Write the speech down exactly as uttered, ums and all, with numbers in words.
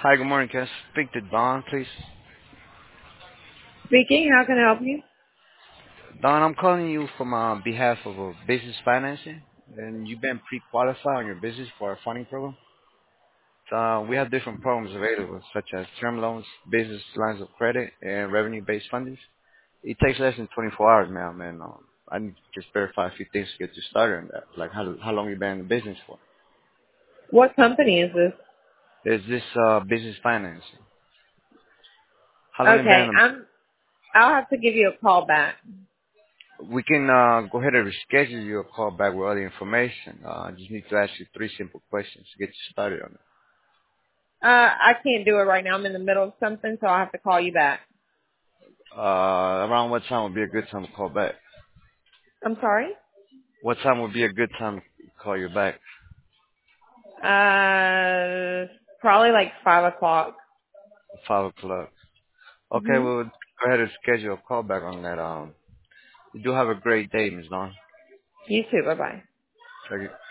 Hi, good morning. Can I speak to Don, please? Speaking, how can I help you? Don, I'm calling you from uh, behalf of a business financing, and you've been pre-qualified on your business for our funding program. So, uh, we have different programs available, such as term loans, business lines of credit, and revenue-based funding. It takes less than twenty-four hours, ma'am, and um, I need to just verify a few things to get you started on that. Like how how long you been in the business for? What company is this? Is this uh, business financing? How long you been Okay, in I'm. I'll have to give you a call back. We can uh, go ahead and reschedule your call back with all the information. Uh, I just need to ask you three simple questions to get you started on it. Uh, I can't do it right now. I'm in the middle of something, so I'll have to call you back. Uh, around what time would be a good time to call back? I'm sorry. What time would be a good time to call you back? Uh, probably like five o'clock. Five o'clock. Okay, Mhm. we'll go ahead and schedule a call back on that. Um, you do have a great day, Miz Dawn. You too. Bye bye. Thank you.